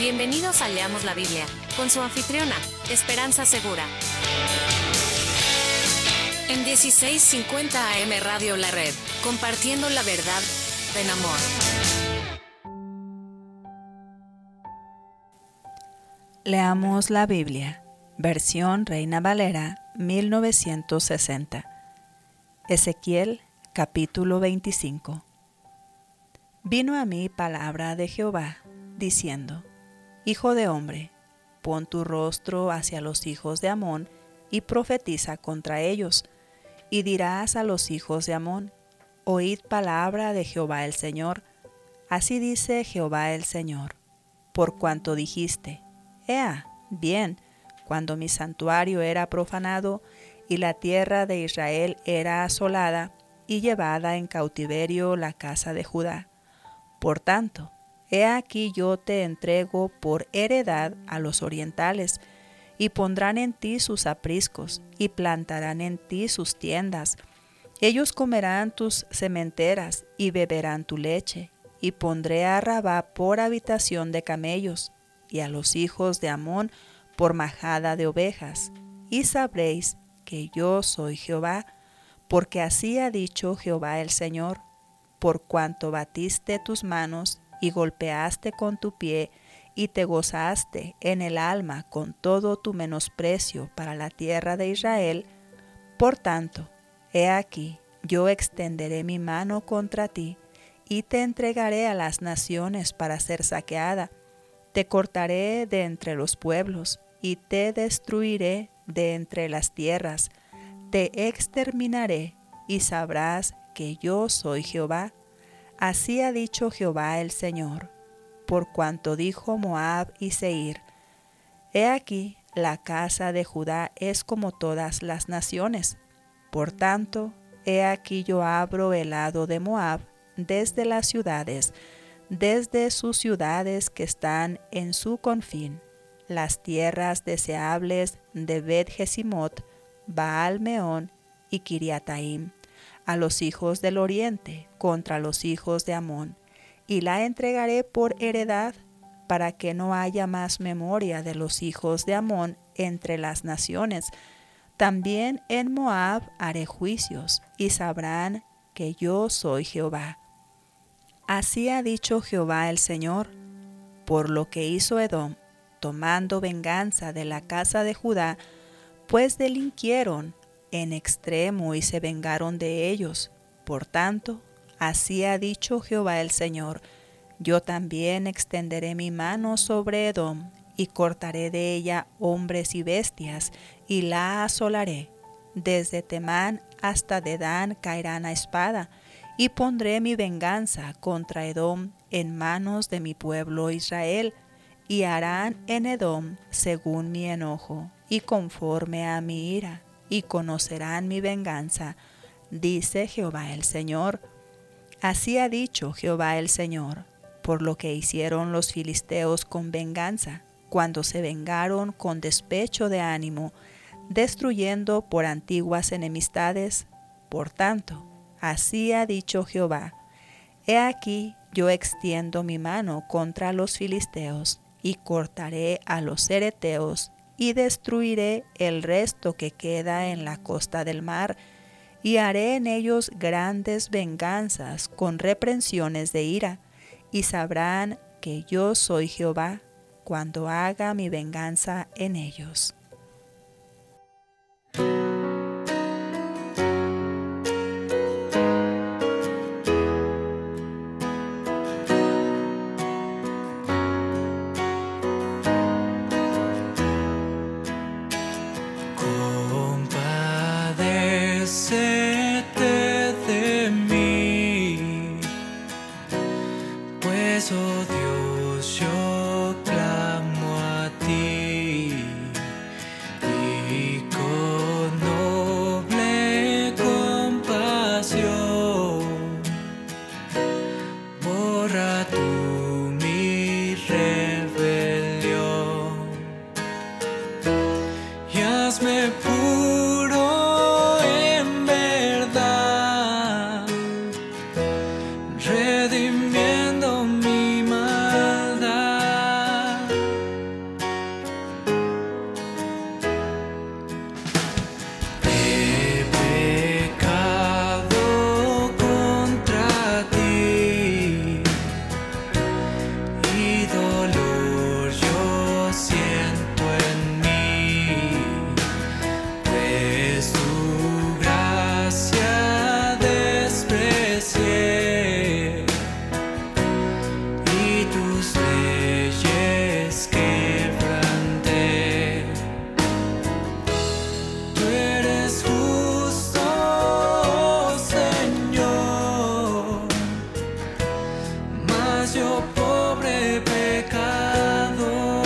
Bienvenidos a Leamos la Biblia, con su anfitriona, Esperanza Segura. En 1650 AM Radio La Red, compartiendo la verdad en amor. Leamos la Biblia, versión Reina Valera, 1960. Ezequiel, capítulo 25. Vino a mí palabra de Jehová, diciendo: Hijo de hombre, pon tu rostro hacia los hijos de Amón y profetiza contra ellos, y dirás a los hijos de Amón: Oíd palabra de Jehová el Señor. Así dice Jehová el Señor: Por cuanto dijiste: Ea, bien, cuando mi santuario era profanado y la tierra de Israel era asolada y llevada en cautiverio la casa de Judá. Por tanto, he aquí yo te entrego por heredad a los orientales, y pondrán en ti sus apriscos, y plantarán en ti sus tiendas. Ellos comerán tus sementeras, y beberán tu leche, y pondré a Rabá por habitación de camellos, y a los hijos de Amón por majada de ovejas. Y sabréis que yo soy Jehová, porque así ha dicho Jehová el Señor: por cuanto batiste tus manos, y golpeaste con tu pie, y te gozaste en el alma con todo tu menosprecio para la tierra de Israel, por tanto, he aquí, yo extenderé mi mano contra ti, y te entregaré a las naciones para ser saqueada. Te cortaré de entre los pueblos, y te destruiré de entre las tierras. Te exterminaré, y sabrás que yo soy Jehová. Así ha dicho Jehová el Señor, por cuanto dijo Moab y Seir: He aquí, la casa de Judá es como todas las naciones. Por tanto, he aquí yo abro el lado de Moab desde las ciudades, desde sus ciudades que están en su confín, las tierras deseables de Bet-Jesimot, Baal-Meón y Kiriataim, a los hijos del oriente contra los hijos de Amón, y la entregaré por heredad, para que no haya más memoria de los hijos de Amón entre las naciones. También en Moab haré juicios, y sabrán que yo soy Jehová. Así ha dicho Jehová el Señor: por lo que hizo Edom, tomando venganza de la casa de Judá, pues delinquieron en extremo y se vengaron de ellos. Por tanto, así ha dicho Jehová el Señor: yo también extenderé mi mano sobre Edom, y cortaré de ella hombres y bestias, y la asolaré. Desde Temán hasta Dedán caerán a espada, y pondré mi venganza contra Edom en manos de mi pueblo Israel, y harán en Edom según mi enojo, y conforme a mi ira, y conocerán mi venganza, dice Jehová el Señor. Así ha dicho Jehová el Señor: por lo que hicieron los filisteos con venganza, cuando se vengaron con despecho de ánimo, destruyendo por antiguas enemistades. Por tanto, así ha dicho Jehová: he aquí yo extiendo mi mano contra los filisteos, y cortaré a los cereteos, y destruiré el resto que queda en la costa del mar, y haré en ellos grandes venganzas con reprensiones de ira, y sabrán que yo soy Jehová cuando haga mi venganza en ellos. Compadécete de mí, pues, oh Dios, yo clamo a ti, y con noble compasión borra tú mi rebelión, y hazme puro en verdad, redimiendo mi maldad. mas yo pobre pecado.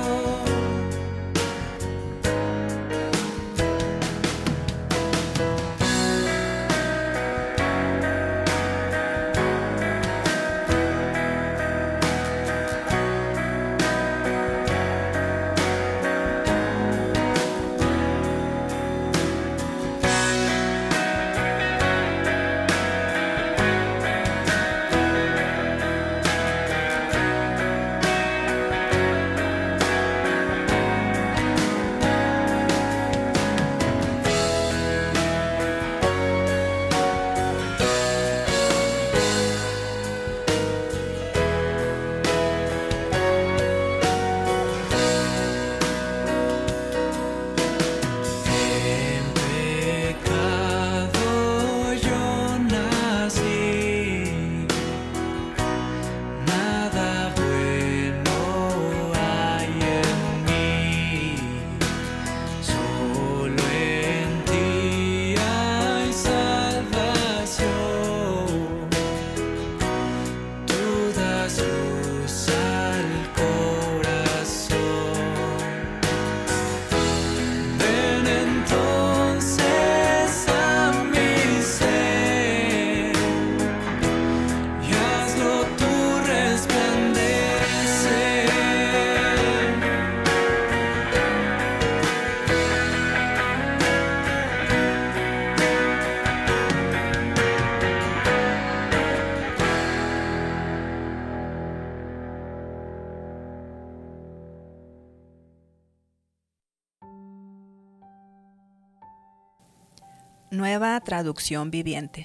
Nueva traducción viviente.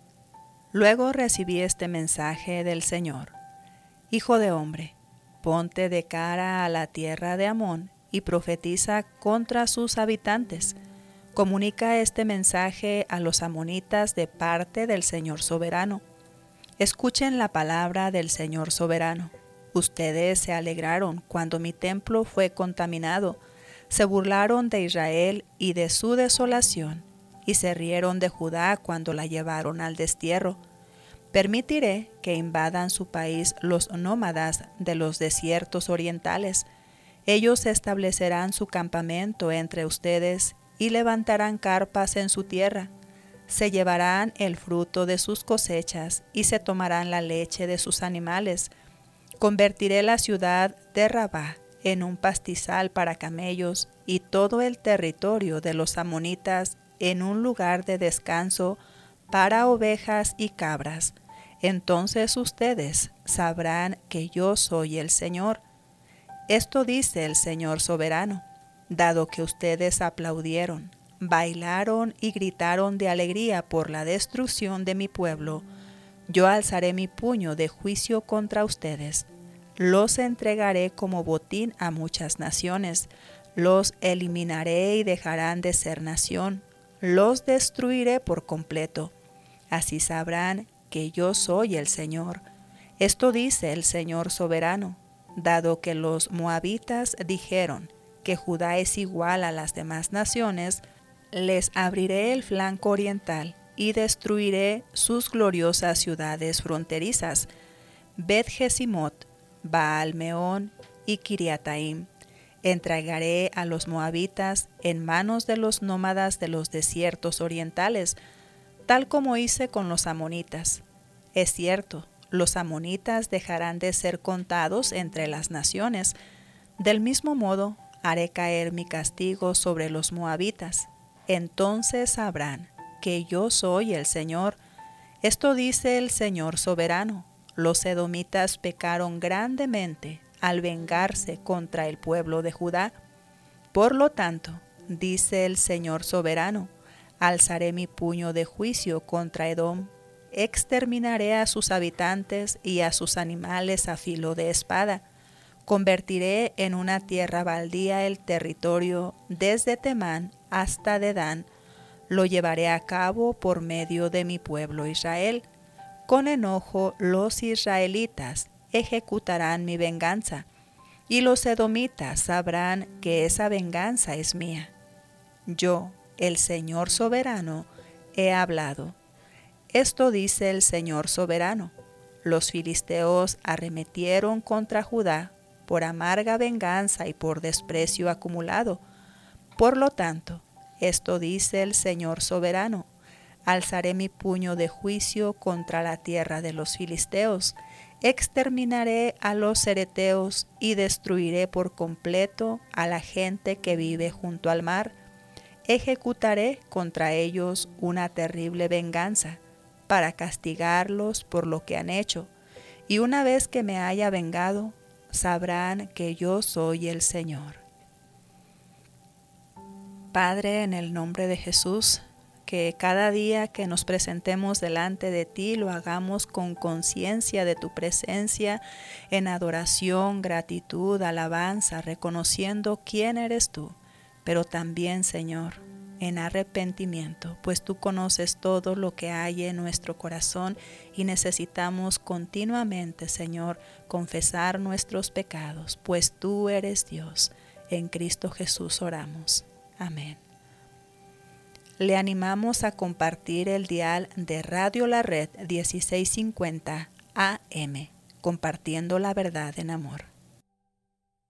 Luego recibí este mensaje del Señor: Hijo de hombre, ponte de cara a la tierra de Amón y profetiza contra sus habitantes. Comunica este mensaje a los amonitas de parte del Señor soberano. Escuchen la palabra del Señor soberano. Ustedes se alegraron cuando mi templo fue contaminado, se burlaron de Israel y de su desolación, y se rieron de Judá cuando la llevaron al destierro. Permitiré que invadan su país los nómadas de los desiertos orientales. Ellos establecerán su campamento entre ustedes y levantarán carpas en su tierra. Se llevarán el fruto de sus cosechas y se tomarán la leche de sus animales. Convertiré la ciudad de Rabá en un pastizal para camellos y todo el territorio de los amonitas en un lugar de descanso para ovejas y cabras. Entonces ustedes sabrán que yo soy el Señor. Esto dice el Señor soberano: dado que ustedes aplaudieron, bailaron y gritaron de alegría por la destrucción de mi pueblo, yo alzaré mi puño de juicio contra ustedes. Los entregaré como botín a muchas naciones, los eliminaré y dejarán de ser nación. Los destruiré por completo. Así sabrán que yo soy el Señor. Esto dice el Señor soberano: dado que los moabitas dijeron que Judá es igual a las demás naciones, les abriré el flanco oriental y destruiré sus gloriosas ciudades fronterizas, Bet-Jesimot, Baal-Meón y Kiriataim. Entregaré a los moabitas en manos de los nómadas de los desiertos orientales, tal como hice con los amonitas. Es cierto, los amonitas dejarán de ser contados entre las naciones. Del mismo modo, haré caer mi castigo sobre los moabitas. Entonces sabrán que yo soy el Señor. Esto dice el Señor soberano: los edomitas pecaron grandemente al vengarse contra el pueblo de Judá. Por lo tanto, dice el Señor soberano, alzaré mi puño de juicio contra Edom, exterminaré a sus habitantes y a sus animales a filo de espada. Convertiré en una tierra baldía el territorio desde Temán hasta Dedán. Lo llevaré a cabo por medio de mi pueblo Israel. Con enojo los israelitas ejecutarán mi venganza, y los edomitas sabrán que esa venganza es mía. Yo, el Señor soberano, he hablado. Esto dice el Señor soberano: los filisteos arremetieron contra Judá por amarga venganza y por desprecio acumulado. Por lo tanto, esto dice el Señor soberano: alzaré mi puño de juicio contra la tierra de los filisteos, exterminaré a los cereteos y destruiré por completo a la gente que vive junto al mar. Ejecutaré contra ellos una terrible venganza para castigarlos por lo que han hecho, y una vez que me haya vengado, sabrán que yo soy el Señor. Padre, en el nombre de Jesús, que cada día que nos presentemos delante de ti lo hagamos con conciencia de tu presencia, en adoración, gratitud, alabanza, reconociendo quién eres tú, pero también, Señor, en arrepentimiento, pues tú conoces todo lo que hay en nuestro corazón y necesitamos continuamente, Señor, confesar nuestros pecados, pues tú eres Dios. En Cristo Jesús oramos. Amén. Le animamos a compartir el dial de Radio La Red 1650 AM, compartiendo la verdad en amor.